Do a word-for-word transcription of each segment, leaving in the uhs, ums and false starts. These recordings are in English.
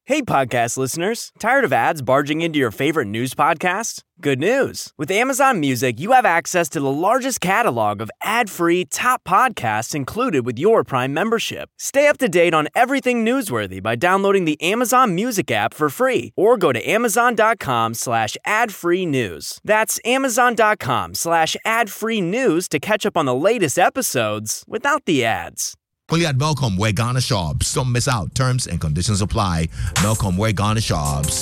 Hey, podcast listeners. Tired of ads barging into your favorite news podcast? Good news. With Amazon Music, you have access to the largest catalog of ad-free top podcasts included with your Prime membership. Stay up to date on everything newsworthy by downloading the Amazon Music app for free or go to amazon.com slash ad-free news. That's amazon.com slash ad-free news to catch up on the latest episodes without the ads. Only at Melcom Ware Ghana Shops. Don't miss out. Terms and conditions apply. Melcom Ware Ghana Shops.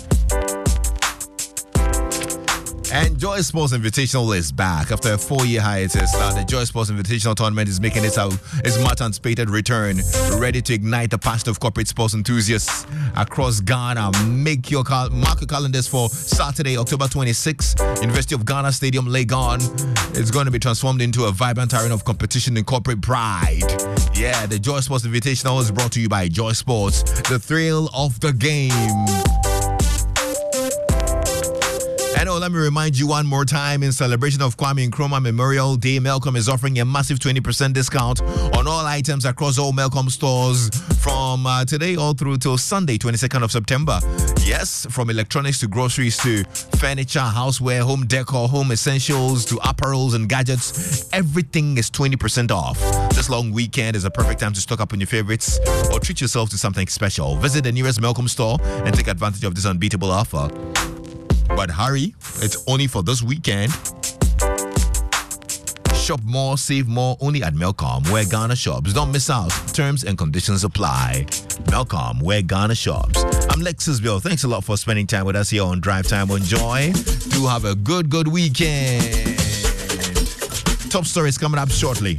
And Joy Sports Invitational is back after a four-year hiatus. Now the Joy Sports Invitational Tournament is making its, out, its much anticipated return, ready to ignite the passion of corporate sports enthusiasts across Ghana. Make your cal- mark your calendars for Saturday, October twenty-sixth, University of Ghana Stadium, Legon. It's going to be transformed into a vibrant arena of competition and corporate pride. Yeah, the Joy Sports Invitational is brought to you by Joy Sports, the thrill of the game. And oh, let me remind you one more time, in celebration of Kwame Nkrumah Memorial Day, Melcom is offering a massive twenty percent discount on all items across all Melcom stores from uh, today all through till Sunday, twenty-second of September. Yes, from electronics to groceries to furniture, houseware, home decor, home essentials to apparels and gadgets, everything is twenty percent off. This long weekend is a perfect time to stock up on your favorites or treat yourself to something special. Visit the nearest Melcom store and take advantage of this unbeatable offer. But hurry, it's only for this weekend. Shop more, save more, only at Melcom Ware Ghana Shops. Don't miss out. Terms and conditions apply. Melcom Ware Ghana Shops. I'm Lexus Bill. Thanks a lot for spending time with us here on Drive Time on Joy. Do have a good, good weekend. Top stories coming up shortly.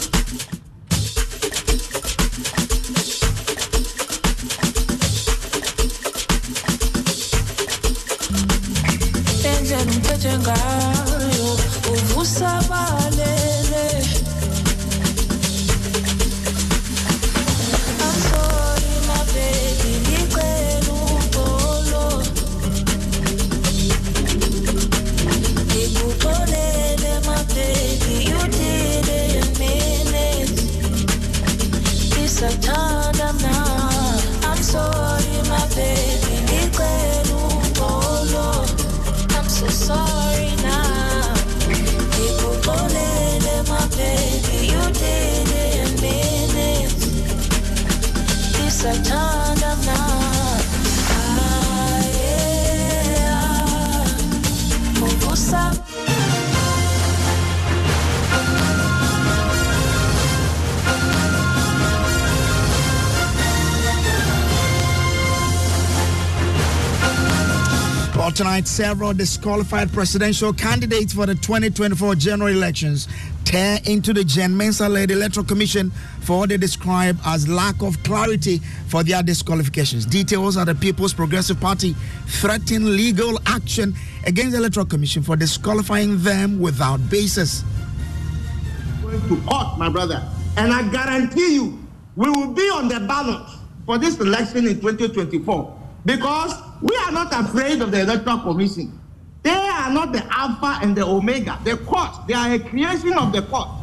Well, tonight, several disqualified presidential candidates for the twenty twenty-four general elections tear into the Gen Mensah-led Electoral Commission for what they describe as lack of clarity for their disqualifications. Details are the People's Progressive Party threatening legal action against the Electoral Commission for disqualifying them without basis. Going to court, my brother, and I guarantee you, we will be on the ballot for this election in twenty twenty-four because we are not afraid of the Electoral Commission. They are not the Alpha and the Omega. The court, they are a creation of the court.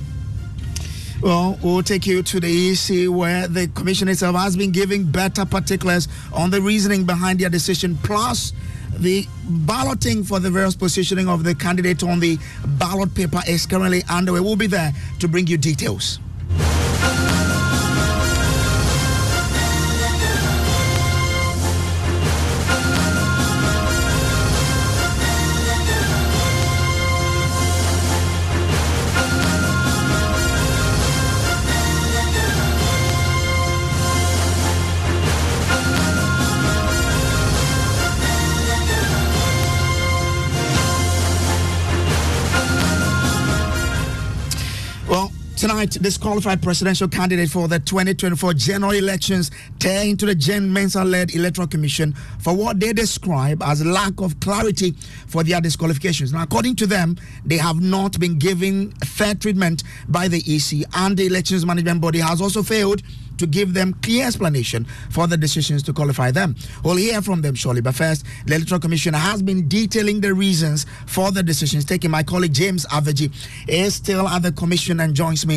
Well, we'll take you to the E C where the commission itself has been giving better particulars on the reasoning behind their decision, plus the balloting for the various positioning of the candidate on the ballot paper is currently underway. We'll be there to bring you details. Tonight, disqualified presidential candidate for the twenty twenty-four general elections tear into the Gen Mensah-led Electoral Commission for what they describe as lack of clarity for their disqualifications. Now, according to them, they have not been given fair treatment by the E C, and the Elections Management Body has also failed to give them clear explanation for the decisions to qualify them. We'll hear from them shortly, but first, the Electoral Commission has been detailing the reasons for the decisions taken. My colleague James Aveji is still at the Commission and joins me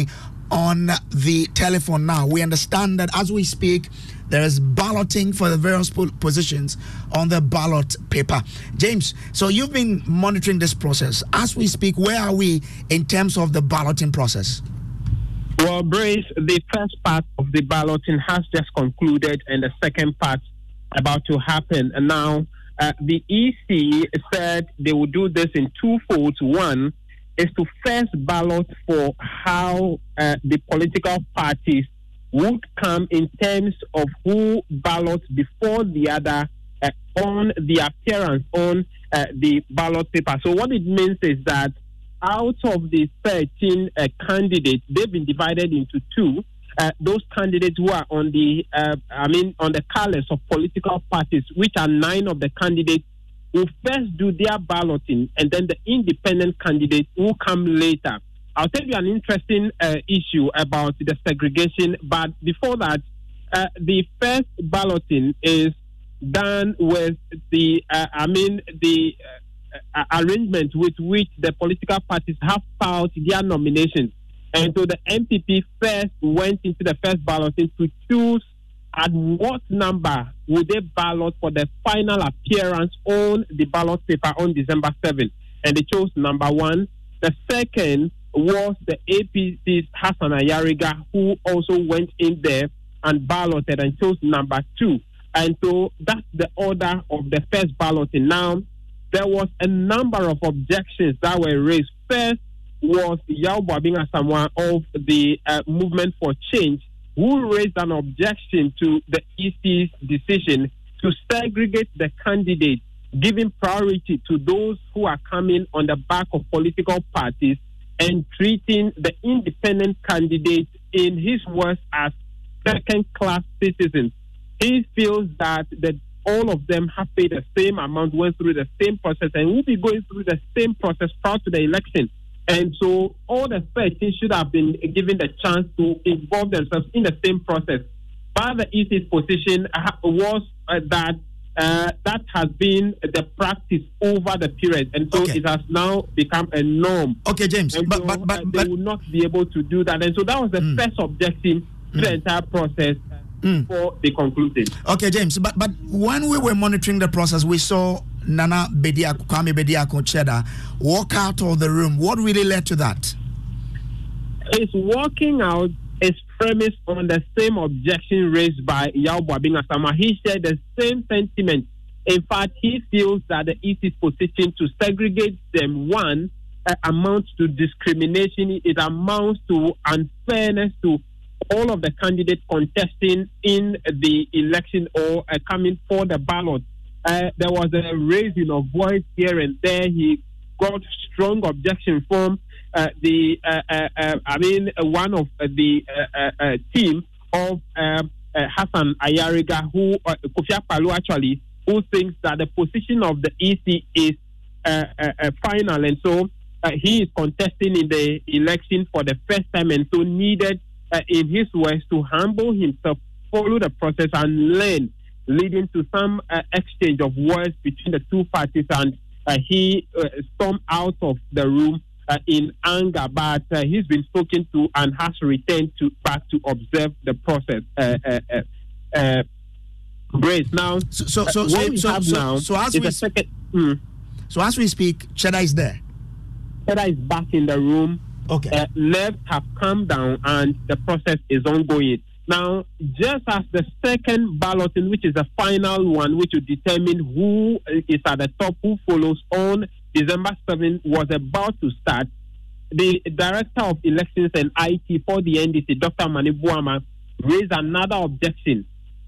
on the telephone now. We understand that as we speak, there is balloting for the various po- positions on the ballot paper. James, so you've been monitoring this process. As we speak, where are we in terms of the balloting process? Well, Brace, the first part of the balloting has just concluded and the second part about to happen. And now uh, the E C said they will do this in two folds. One is to first ballot for how uh, the political parties would come in terms of who ballots before the other uh, on the appearance on uh, the ballot paper. So what it means is that out of the thirteen uh, candidates, they've been divided into two. Uh, those candidates who are on the, uh, I mean, on the colors of political parties, which are nine of the candidates, will first do their balloting, and then the independent candidates will come later. I'll tell you an interesting uh, issue about the segregation, but before that, uh, the first balloting is done with the, uh, I mean, the uh, arrangement with which the political parties have filed their nominations. And so the M P P first went into the first balloting to choose at what number would they ballot for the final appearance on the ballot paper on December seventh. And they chose number one. The second was the A P C's Hassan Ayariga, who also went in there and balloted and chose number two. And so that's the order of the first balloting. Now, there was a number of objections that were raised. First was Yao Boabing Asamoah of the uh, Movement for Change, who raised an objection to the E C's decision to segregate the candidates, giving priority to those who are coming on the back of political parties and treating the independent candidates, in his words, as second-class citizens. He feels that the, all of them have paid the same amount, went through the same process, and will be going through the same process prior to the election. And so all the thirteen should have been given the chance to involve themselves in the same process. But the E C's position was uh, that uh, that has been the practice over the period. And so okay. It has now become a norm. Okay, James. And but, so, but, but, uh, they but, will not be able to do that. And so that was the mm. first objection to mm. the entire process mm. before they concluded. Okay, James. But, but when we were monitoring the process, we saw Nana Bediako, Kwame Bediako Cheddar walk out of the room. What really led to that? His walking out is premised on the same objection raised by Yao Boabing Asamoah. He shared the same sentiment. In fact, he feels that the E C's position to segregate them, one, uh, amounts to discrimination. It amounts to unfairness to all of the candidates contesting in the election or uh, coming for the ballot. Uh, there was a raising of voice here and there. He got strong objection from uh, the, uh, uh, uh, I mean, uh, one of uh, the uh, uh, uh, team of uh, uh, Hassan Ayariga, who, uh, Kofi Akpaloo actually, who thinks that the position of the E C is uh, uh, uh, final. And so uh, he is contesting in the election for the first time, and so needed, uh, in his words, to humble himself, follow the process and learn, leading to some uh, exchange of words between the two parties, and uh, he uh, stormed out of the room uh, in anger, but uh, he's been spoken to and has returned to back to observe the process. Uh, uh, uh, uh, Grace, now, so so so uh, so, we so, have so, now so as we second, mm, so as we speak, Cheddar is there. Cheddar is back in the room. Okay, uh, nerves have calmed down, and the process is ongoing. Now, just as the second balloting, which is the final one, which will determine who is at the top, who follows on December seventh, was about to start, the Director of Elections and I T for the N D C, Doctor Mani Buama, raised another objection.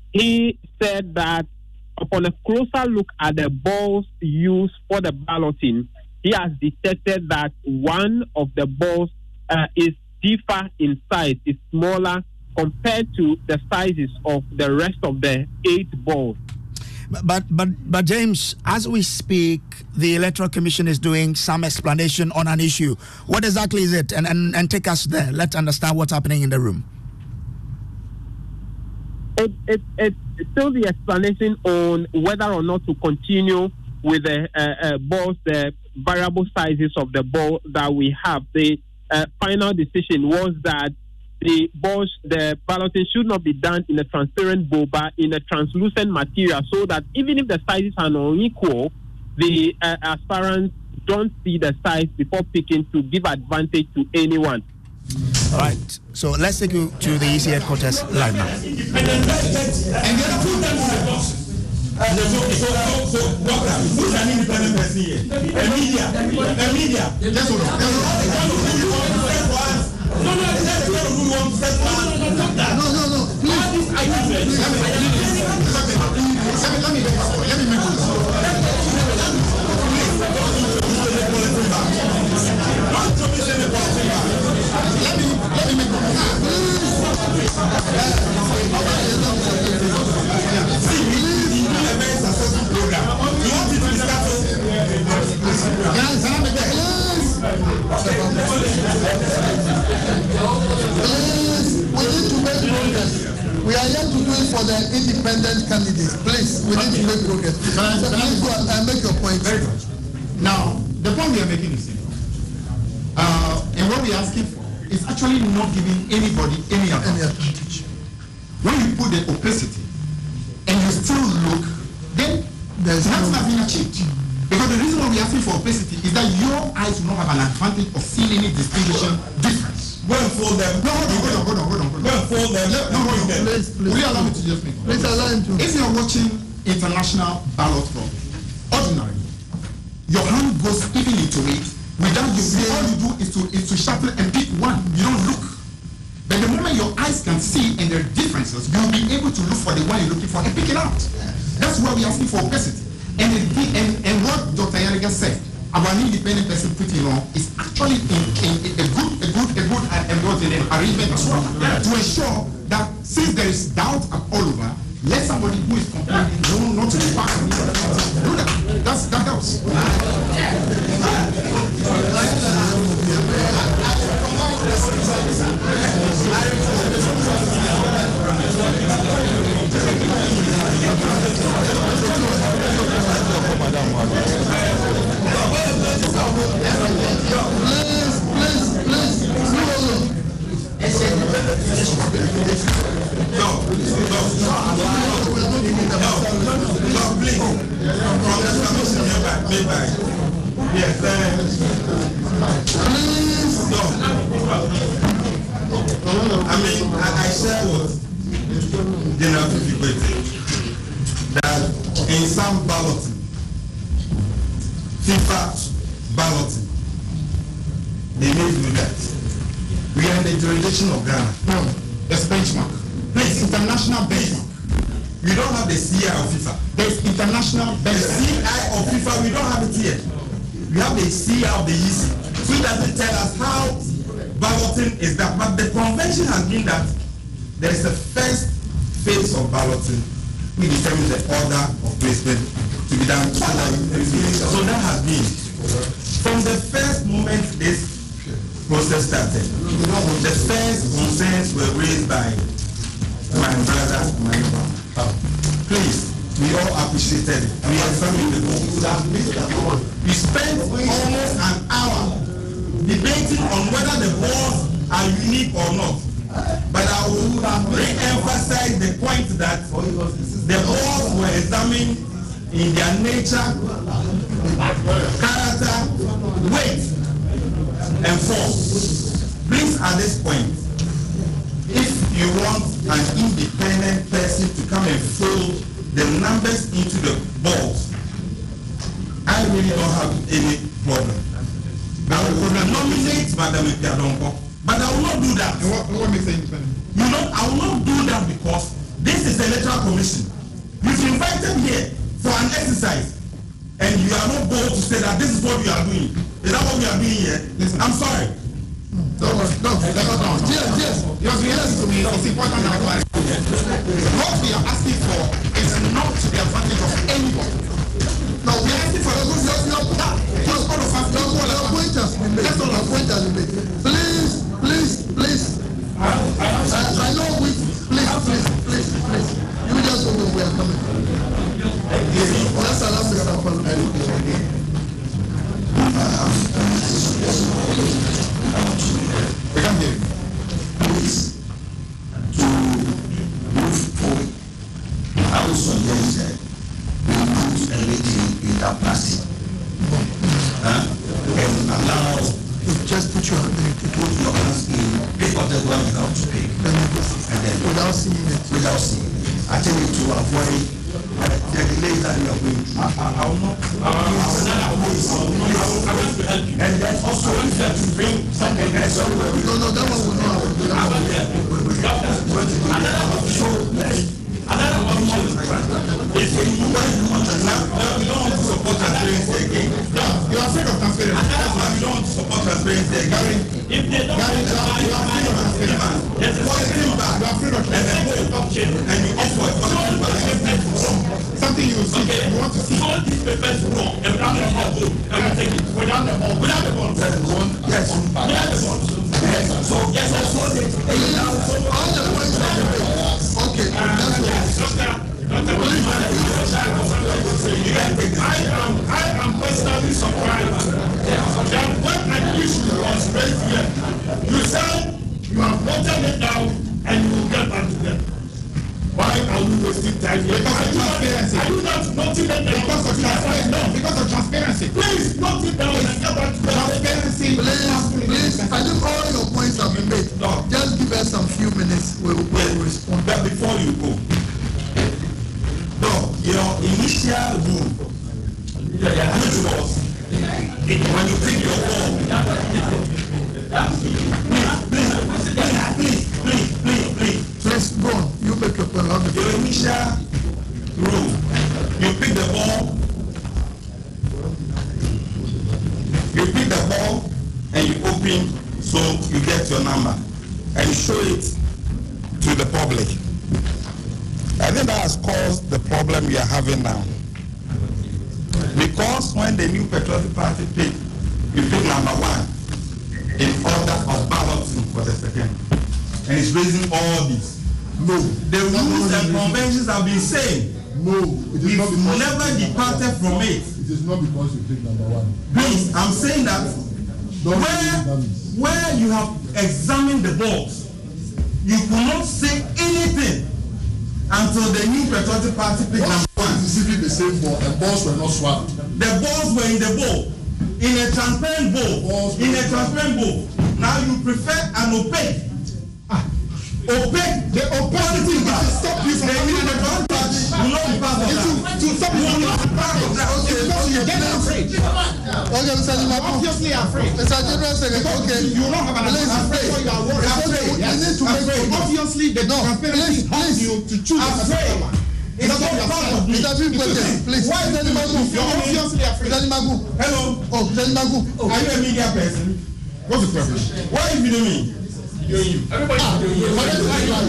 He said that upon a closer look at the balls used for the balloting, he has detected that one of the balls uh, is differ in size, is smaller compared to the sizes of the rest of the eight balls. But, but but but James, as we speak, the Electoral Commission is doing some explanation on an issue. What exactly is it? And and, and take us there. Let's understand what's happening in the room. It, it, it, it's still the explanation on whether or not to continue with the uh, uh, balls, the variable sizes of the ball that we have. The uh, final decision was that the balls, the balloting should not be done in a transparent bowl, but in a translucent material, so that even if the sizes are unequal, the uh, aspirants don't see the size before picking to give advantage to anyone. All right. So let's take you to the E C headquarters live now. And the other two times so, so, so, so, doctor, who's an independent person here? A media, a media. That's what. No, no, that's the one who wants to set one. No, no, no. Please, I can't. Let me, let me, let me make this. Don't commission the policy. Let me, let me make this. See, a very successful program. You want it to start with? Yes, I'm a Please, we need to make progress. We are here to do it for the independent candidates. Please, we need to make progress. Can I, can I go and make your point? Very good. Now, the point we are making is simple. Uh, and what we are asking for is actually not giving anybody any advantage. When you put the opacity and you still look, then there's nothing has been achieved. Because the reason why we're asking for opacity is that your eyes will not have an advantage of seeing any distinction difference. Go and fold them. No, hold on, hold on, hold on, hold on. Go and fold them. No, hold on. Please, please. Will you allow me to just make one? Please allow him to. If you're watching international ballot fraud, ordinarily, your hand goes even into it without you. All you do is to is to shuffle and pick one. You don't look. But the moment your eyes can see and there are differences, you'll be able to look for the one you're looking for and pick it out. That's why we're asking for opacity. And, it, and, and what Doctor Yariga said about an independent person putting on is actually in, in, in a good, a good, a good uh, arrangement as well, yeah. To ensure that since there is doubt all over, let somebody who is complaining know not to be part of it. Do that. That's, that helps. Please, please, please, no, no, no, please. From the commission made by, yes, please, no. I mean, I, I share what General Fifi that in some balloting, FIFA balloting, they may do that. We are in the jurisdiction of Ghana. No, there's benchmark. Please, international benchmark. We don't have the C I of FIFA. There's international benchmark. The C I of FIFA, we don't have it here. We have the C I of the E C. So it doesn't tell us how balloting is that. But the convention has been that there is a first phase of balloting which determines the order of placement to be done. So that, so that has been. From the first moment this process started, the first concerns were raised by my brother, my father. Please, we all appreciated it. We examined the goals. We spent almost an hour debating on whether the balls are unique or not. But I will re-emphasize the point that the balls were examined in their nature, character, weight, and force. Please, at this point, if you want an independent person to come and fold the numbers into the balls, I really don't have any problem. I will nominate Madam Ipiadonko, but I will not do that. And what, what makes it independent? You know, I will not do that because this is the electoral commission. You've invited here for an exercise, and you are not bold to say that this is what we are doing. Is that what we are doing here? Listen, I'm sorry. No, no, no, no. Yes, yes. You have to listen to me. It's important that I what we are asking for is not to the advantage of anybody. No, we are asking for the good of your that. Just all of us. That's all our pointers. That's all our pointers. Please, please, please. I, I know we. Please, please, please, please. You just know where we are coming from. Let's allow Mister Apollo. We can hear you. Please. that plastic. Huh? And allow, just put your, put your hands in, pick up the one without to pick. And then without seeing it. Without seeing it. I tell you to avoid uh, the delays that you are going through. I, I, I will not. I will not. And then also if you have to bring something else. No, no, that one will not happen. So, another option is when you want to now, we don't want to support transparency again. No, you are afraid of transparency. That's why we don't want to support transparency again. If they don't want to you are afraid of transparency. There's a positive back. You are afraid of transparency. And you offer a positive back. Something you will see. You want to see. All these papers wrong. And without the ball, and we take it. Without the ball. Without the ball. Yes. Without the ball. So, yes, I saw it. All the points that you make. Okay, that's what I am, I am personally surprised that when an issue was raised here, you said you have voted it down and you will get back to them. Why are we wasting time here? Because of transparency. I do not note it down. Because of transparency. No, because of transparency. Please note it down and get back to them. Transparency. Please, please. I think all your points have been made. No. Just give us some few minutes. We will we'll respond. But before you go, no, your initial rule, which was when you pick your ball, please, please, please, please, please. Please go on. You make your point. Your initial rule, you pick the ball, you pick the ball, and you open, so you get your number, and show it to the public. I think that has caused the problem we are having now. Because when the new Patriotic Party pick, you pick number one in order of balloting for the second. And it's raising all this. No. The rules and conventions have been saying. No. It is not because never departed from it. It is not because you pick number one. Please, I'm saying that where, where you have examined the balls, you could not say anything until the new Patriotic Party picked number one. Receiving the same ball, the balls were not swapped. The balls were in the bowl, in a transparent bowl, in a transparent bowl. Now you prefer an opaque. Ah. Opaque, the opacity will stop you from having an advantage. You know the part of that. To stop you from having part of that. Okay, because you get afraid. Okay, Mister Jimaku. Obviously afraid. Mister General Secretary, okay. You don't have an advantage. You are worried. Afraid. You need to make obviously the transparency helps you to choose a particular one. It's not part of me. Mister Jimaku, please. Why is Mister Jimaku? You're obviously afraid. Mister Jimaku. Hello. Oh, Mister Jimaku. Are you a media person? What's the problem? Why are you videoing me? You. Everybody ah, you. You are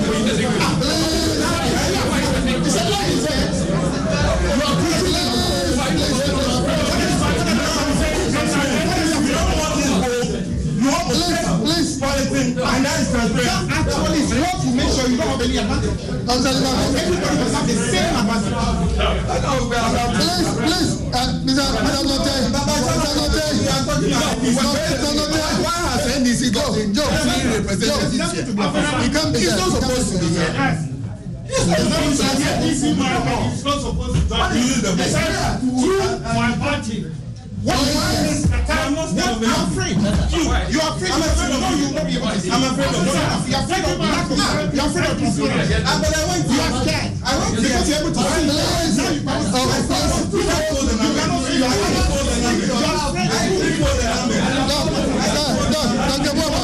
please, policy, and that is transparent. Actually, it's what to make sure you don't have any advantage. Everybody must have the same advantage. Please, please, Mister Note, Mister Note, Mister Note, why has N D C got Joe representatives here? He's not supposed to be here. It's not supposed to use the best. My party. What is the time? You're afraid. You, you're afraid. I'm afraid of you. Not be able to see. I'm afraid of you. You're afraid of lack of. You're afraid of transparency. But I went. You are scared. I went because you're able to see. Now you cannot see. You cannot see. You cannot see. You are afraid. I didn't know the number. Doctor Boba.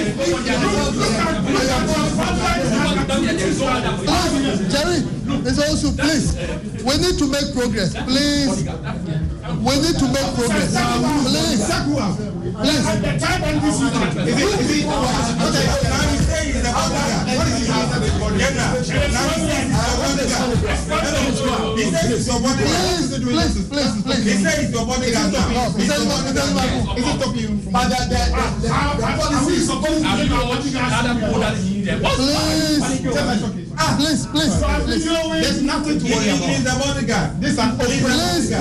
Jerry, it's also please. We need to make progress. Please. We need to make progress. Please. Please. The time on this is it. Is it? Okay. Now he's saying he's the bodyguard. What is he saying? Now he's saying he's the bodyguard. He says he's your bodyguard. Please, please, please. He says he's your bodyguard now. He says is it stopping you from? But the the the policy is supposed to be your bodyguard. Other people that need them. Please. Ah, please, please, please. There's nothing to worry about. He's the bodyguard. This is an open bodyguard.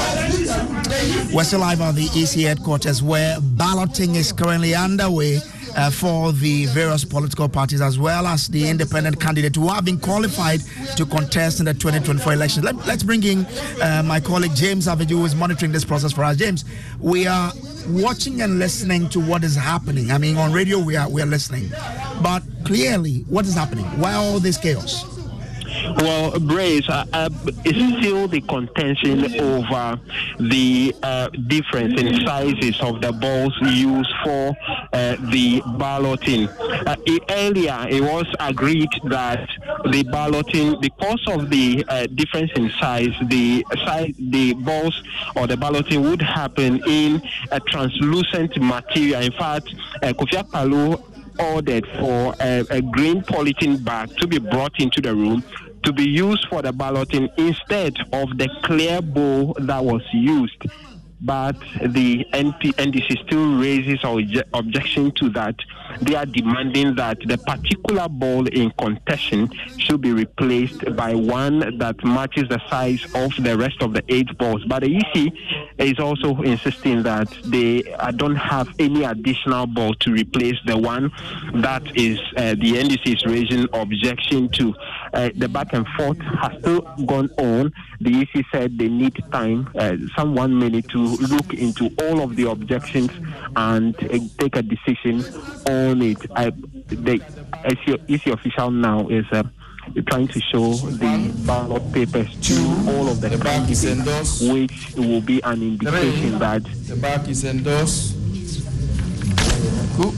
We're still live on the E C headquarters where balloting is currently underway uh, for the various political parties as well as the independent candidate who have been qualified to contest in the twenty twenty-four elections. Let, let's bring in uh, my colleague James Savage, who is monitoring this process for us. James, we are watching and listening to what is happening. I mean, on radio we are we are listening, but clearly, what is happening? Why all this chaos? Well, Brace, uh, uh, it's still the contention over the uh, difference in sizes of the balls used for uh, the balloting. Uh, it, earlier, it was agreed that the balloting, because of the uh, difference in size, the size, the balls or the balloting would happen in a translucent material. In fact, uh, Kofi Akpaloo ordered for a, a green polythene bag to be brought into the room to be used for the balloting instead of the clear bowl that was used. But the N D C still raises obje- objection to that. They are demanding that the particular ball in contention should be replaced by one that matches the size of the rest of the eight balls. But the E C is also insisting that they uh, don't have any additional ball to replace the one that is uh, the N D C is raising objection to. Uh, the back and forth has still gone on. The E C said they need time, uh, some one minute, to look into all of the objections and uh, take a decision on it. I, the E C official now is uh, trying to show the ballot papers to all of the, the back is endorsed, which will be an indication Three. that the back is endorsed. Good.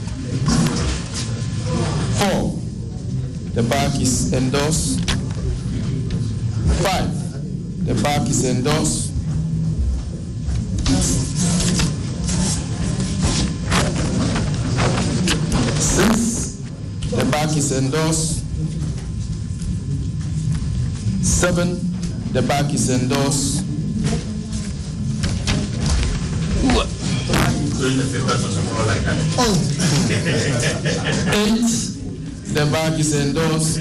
Four. The back is endorsed. Five. The back is endorsed. Six. The back is endorsed. Seven. The back is endorsed. Eight. The back is endorsed.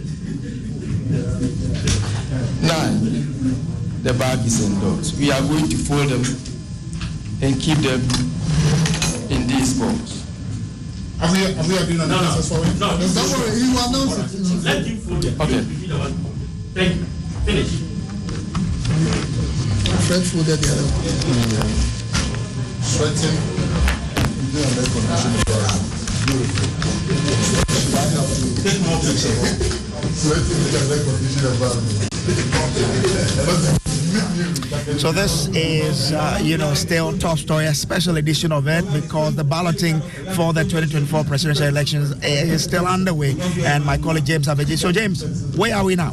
Nine. The back is endorsed. We are going to fold them and keep them in these balls. Have we, have we agreed on the process for it? No, no. Don't worry, he will announce it. Let him fold it. Okay. Thank you. Finish. Fred folded the other one. Sweating. Do a recognition for us. Take more pictures. So this is, uh, you know, still top story, a special edition of it, because the balloting for the twenty twenty-four presidential elections is still underway. And my colleague James Savage. So James, where are we now?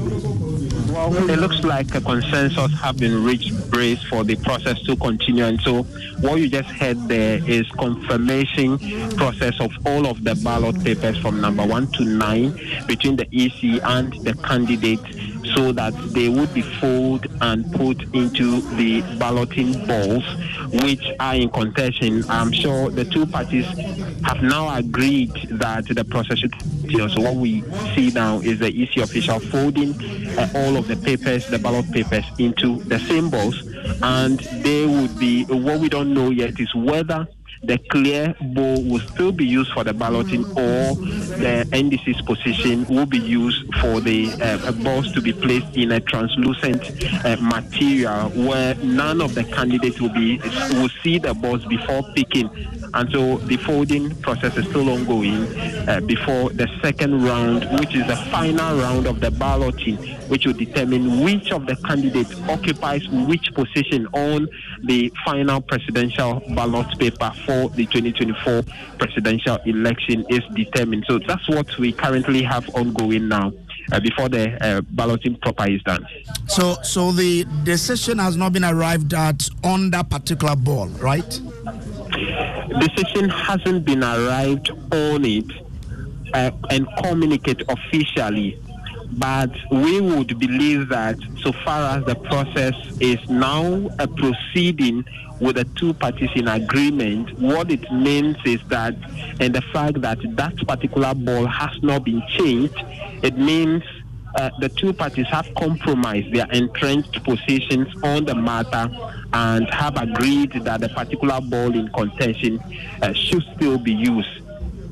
Well, it looks like a consensus have been reached, Brace, for the process to continue. And so what you just heard there is confirmation process of all of the ballot papers from number one to nine between the E C and the candidate, so that they would be folded and put into the balloting balls, which are in contention. I'm sure the two parties have now agreed that the process should continue. So what we see now is the E C official folding uh, all of the papers, the ballot papers, into the same balls, and they would be, what we don't know yet is whether the clear bowl will still be used for the balloting, or the N D C's position will be used for the uh, balls to be placed in a translucent uh, material where none of the candidates will be will see the balls before picking. And so the folding process is still ongoing uh, before the second round, which is the final round of the balloting, which will determine which of the candidates occupies which position on the final presidential ballot paper for the twenty twenty-four presidential election is determined. So that's what we currently have ongoing now uh, before the uh, balloting proper is done. So, so the decision has not been arrived at on that particular ball, right? Decision hasn't been arrived on it uh, and communicate officially, but we would believe that so far as the process is now a proceeding with the two parties in agreement, what it means is that, and the fact that that particular ball has not been changed, it means Uh, the two parties have compromised their entrenched positions on the matter and have agreed that the particular ball in contention uh, should still be used.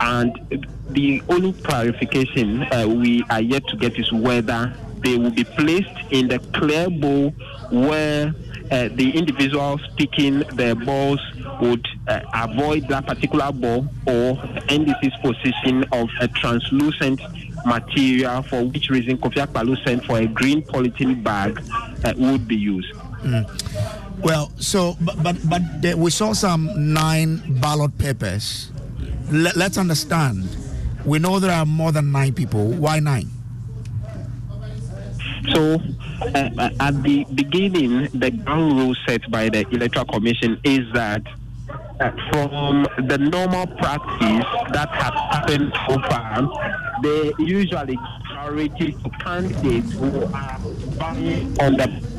and the only clarification uh, we are yet to get is whether they will be placed in the clear bowl where uh, the individuals picking the balls would uh, avoid that particular ball, or N D C's position of a translucent material, for which reason Kofi Akpaloo sent for a green polythene bag, uh, would be used. Mm. Well, so, but but, but the, we saw some nine ballot papers. Let, let's understand. We know there are more than nine people. Why nine? So, uh, at the beginning, the ground rule set by the Electoral Commission is that uh, from the normal practice that has happened so far, they usually give priority to candidates who are vying on the.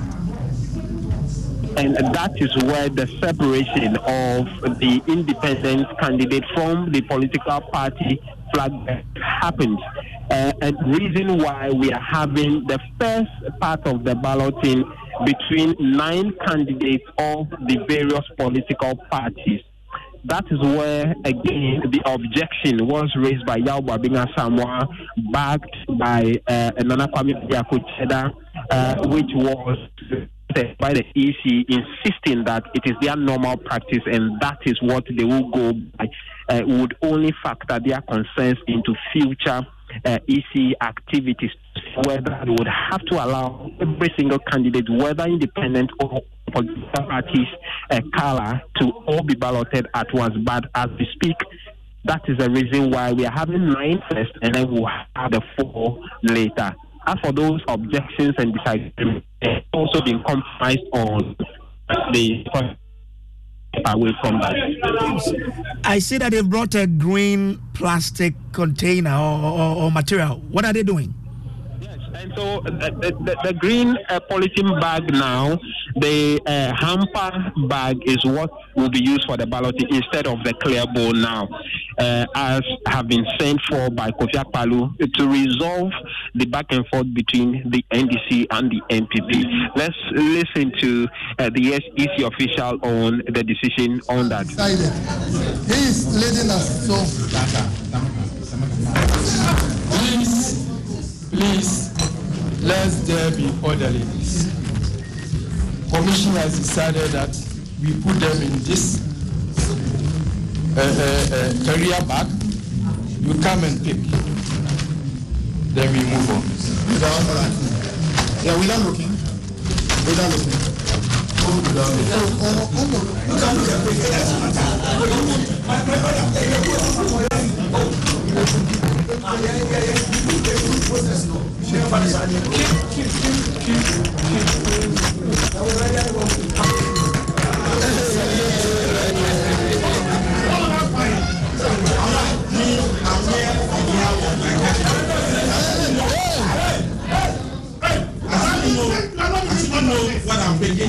And that is where the separation of the independent candidate from the political party flag happened. Uh, and reason why we are having the first part of the balloting between nine candidates of the various political parties. That is where, again, the objection was raised by Yaw Buabinga Samoa, backed by uh, Nana Kwame Yakucheda, uh, which was by the E C, insisting that it is their normal practice and that is what they will go by, uh, would only factor their concerns into future uh, E C activities, whether they would have to allow every single candidate, whether independent or political parties, uh, color, to all be balloted at once. But as we speak, that is the reason why we are having nine first and then we'll have the four later. As for those objections and disagreements, they've also been compromised on the away from that. I see that they've brought a green plastic container or, or, or material. What are they doing? Yes, and so the, the, the green uh, polythene bag now, the uh, hamper bag is what will be used for the balloting instead of the clear bowl now, uh, as have been sent for by Kofi Akpaloo to resolve the back and forth between the N D C and the N P P. Let's listen to uh, the E C official on the decision on that. He is leading us. So, please, please, let there be orderliness. Commission has decided that we put them in this uh, uh, uh, carrier bag. You come and pick. Then we move on. Yeah, without looking. Without looking. What I'm bringing.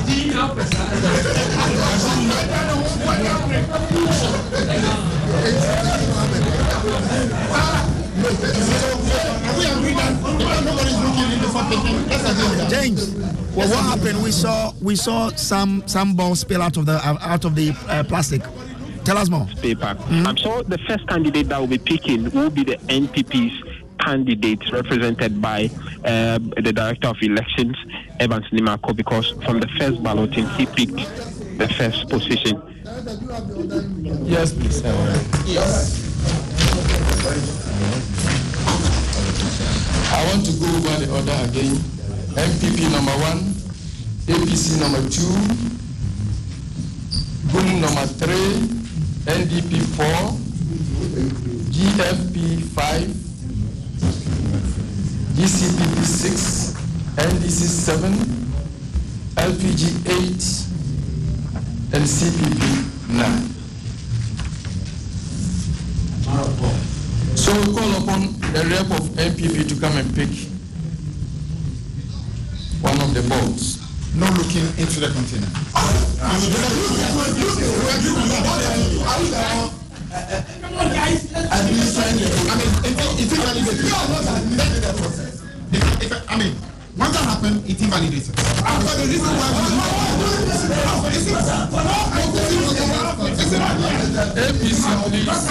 James, well, what happened? We saw we saw some some balls spill out of the uh, out of the uh, plastic. Tell us more. Paper. Mm-hmm. I'm sure the first candidate that will be picking will be the N P P's candidate, represented by uh, the Director of Elections, Evans Nimako, because from the first balloting he picked the first position. Yes, please. Yes. I want to go over the order again. M P P number one, A P C number two, G U M number three, N D P four, G F P five, G C P P six, N D C seven, L P G eight, and C P P nine. So we call upon the rep of N P P to come and pick one of the balls. No looking into the container. I mean, it's invalidated. I mean, once that happened, it's invalidated. A P C, please.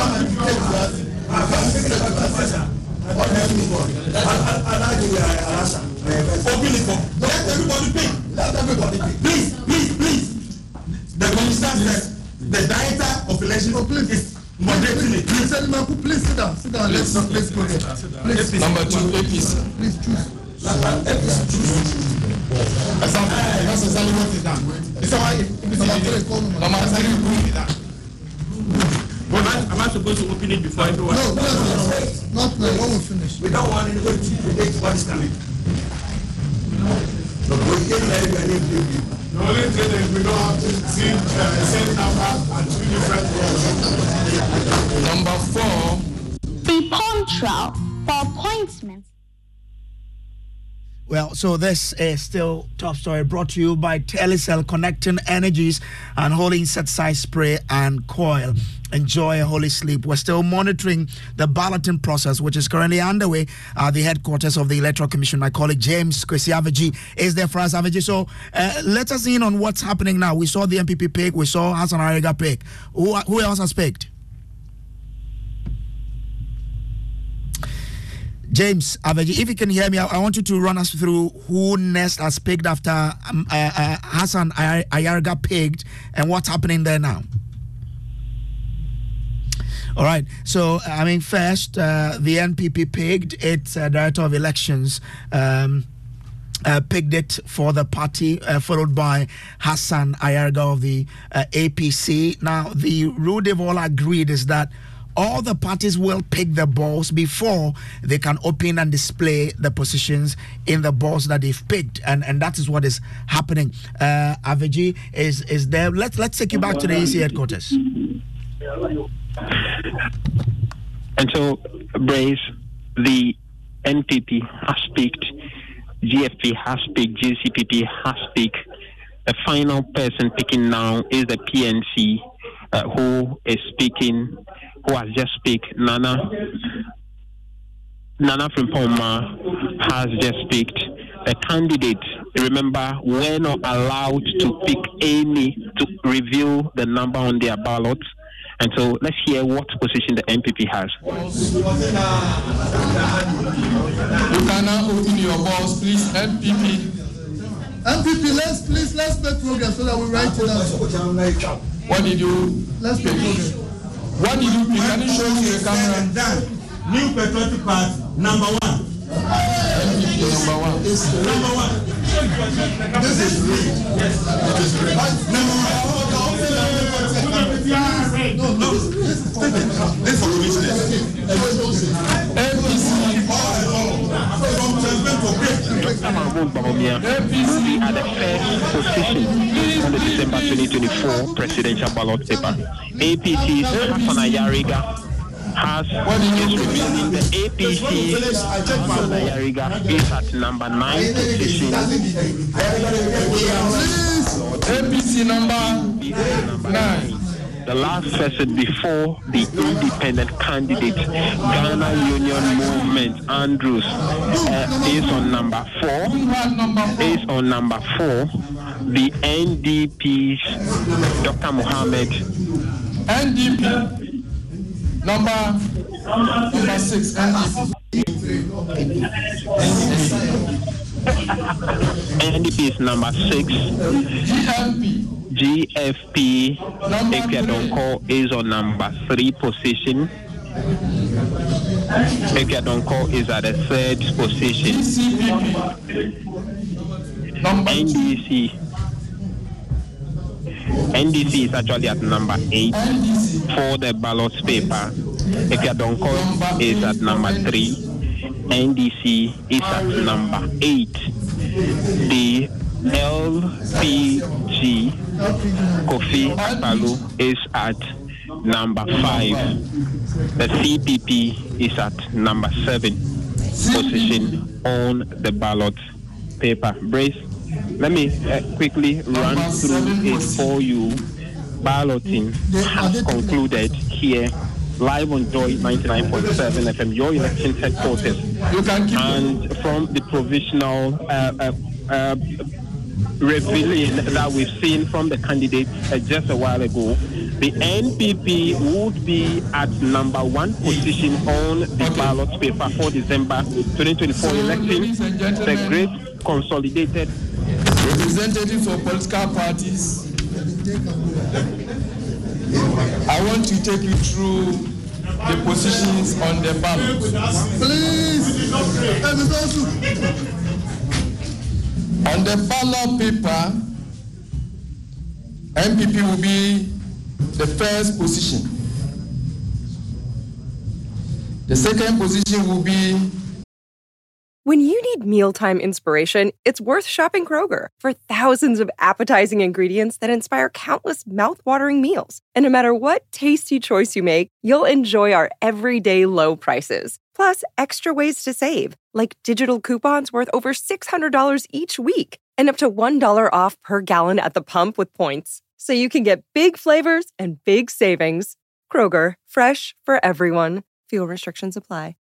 Open it up. Let everybody pay. Let everybody pay. Please, please, please. The minister said the director of election oh, please. is moderating it. Please, please, please sit down. Sit down. Let's let's go there. Please. Number two, A P C. Please choose. A P C choose. That's exactly what is done. It's all right. Number three. But am I supposed to open it before everyone? No, no, no, not now. When we finish. We don't want anybody to predict what is coming. The only thing is we don't have to see the same number and two different roles. Number four. Be punctual for appointments. Well, so this is still Top Story brought to you by Telecel, connecting energies and holy insecticide spray and coil. Enjoy a holy sleep. We're still monitoring the balloting process, which is currently underway at the headquarters of the Electoral Commission. My colleague James Kwesi Aveji is there for us. Aveji, so uh, let us in on what's happening now. We saw the M P P pick. We saw Hassan Ayariga pick. Who, who else has picked? James Aveji, if you can hear me, I, I want you to run us through who next has picked after um, uh, uh, Hassan Ayariga picked and what's happening there now. All right. So, I mean, first, uh, the N P P picked its uh, Director of Elections, um, uh, picked it for the party, uh, followed by Hassan Ayariga of the uh, A P C. Now, the rule they've all agreed is that all the parties will pick the balls before they can open and display the positions in the balls that they've picked, and and that is what is happening. Uh, Aveji is is there. Let's let's take you back to the E C headquarters. And so, Brace, the N P P has picked, G F P has picked, G C P P has picked. The final person picking now is the P N C, uh, who is speaking. Who has just picked Nana Nana Frimpong has just picked the candidate. Remember, we're not allowed to pick any to reveal the number on their ballots. And so let's hear what position the N P P has. You can now open your balls, please, N P P. M P P, let's please let's make progress so that we write it down. What did you? Let's make progress. What did you pick? Can you show me the camera? Done. New Patriotic Party, number one. N P P number one. Number one. This is real. It is real. Number one. No, no. This is for commissioners. N P C. From Champion to Great. Doctor Mahmoud Bawumia will be at the first position on the December twenty twenty-four presidential ballot paper. A P C's Hassan Ayariga has is revealing the A P C. Hassan Ayariga is at number nine position. A P C number nine. The last person before the independent candidate, Ghana Union Movement, Andrews, uh, is on number four. Is on number four. The N D P's Doctor Mohammed. N D P number number six. N D P is number six. G F P. G F P Ekiadonko is on number three position. Ekiadonko is at the third position. N D C. N D C is actually at number eight for the ballot paper. Ekiadonko is at number three. N D C is at number eight. The L P G Kofi Akpaloo is at number five. The C P P is at number seven position on the ballot paper. Brace, let me uh, quickly run through it for you. Balloting has concluded here live on Joy ninety-nine point seven F M, your election headquarters. You can keep and from the provisional uh, uh, uh, revealing that we've seen from the candidates uh, just a while ago. The N P P would be at number one position on the okay. ballot paper for December twenty twenty-four so, election. The great consolidated representatives of political parties. I want to take you through the positions on the ballot. Please. On the ballot paper, N P P will be the first position. The second position will be... When you need mealtime inspiration, it's worth shopping Kroger for thousands of appetizing ingredients that inspire countless mouth-watering meals. And no matter what tasty choice you make, you'll enjoy our everyday low prices. Plus, extra ways to save, like digital coupons worth over six hundred dollars each week and up to one dollar off per gallon at the pump with points. So you can get big flavors and big savings. Kroger, fresh for everyone. Fuel restrictions apply.